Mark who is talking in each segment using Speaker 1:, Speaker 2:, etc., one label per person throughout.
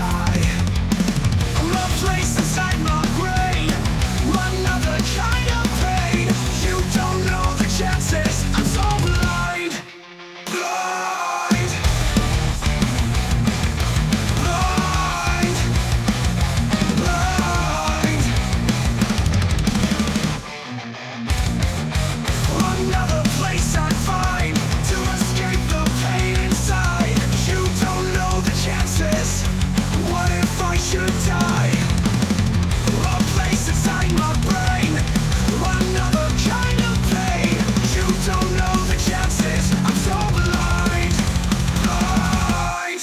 Speaker 1: A place inside my brain, another kind of pain. You don't know the chances, I'm so blind. Blind. Blind. Blind. Another place I'd find to escape the pain inside. You don't know the chances, what if I should die? A place inside my brain, another kind of pain. You don't know the chances, I'm so blind. Blind.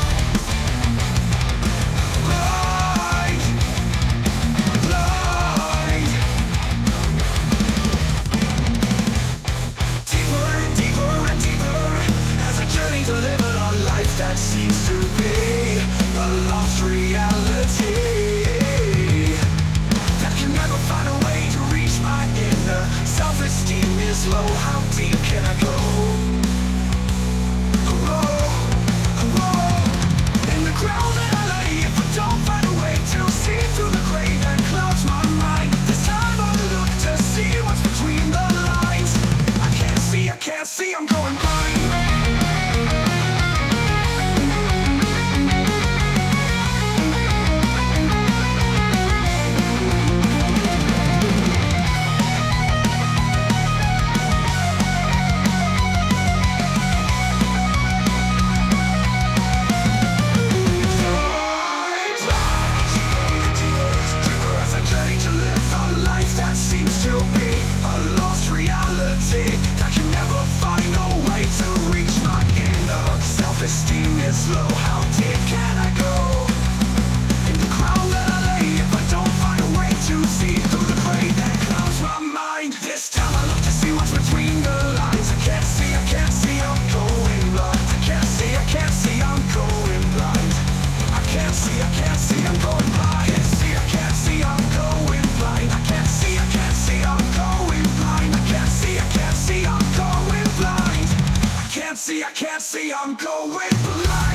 Speaker 1: Blind. Blind. Deeper and deeper and deeper as I journey to live a life that seems to be a lost reality, that can never find a way to reach my inner. Self-esteem is low, how deep can I go? In the ground that I lay, if I don't find a way to see through the gray that clouds my mind. This time I look to see what's between the lines. I can't see, I'm going blind. Esteem is low, how deep can I go? In the ground that I lay, if I don't find a way to see through the gray that clouds my mind. This time I look to see what's between the lines. I can't see, I'm going blind. I can't see, I'm going blind. I can't see, I'm going blind. I can't see, I'm going blind. I can't see, I'm going blind. I can't see, I'm going blind. I can't see, I'm going blind.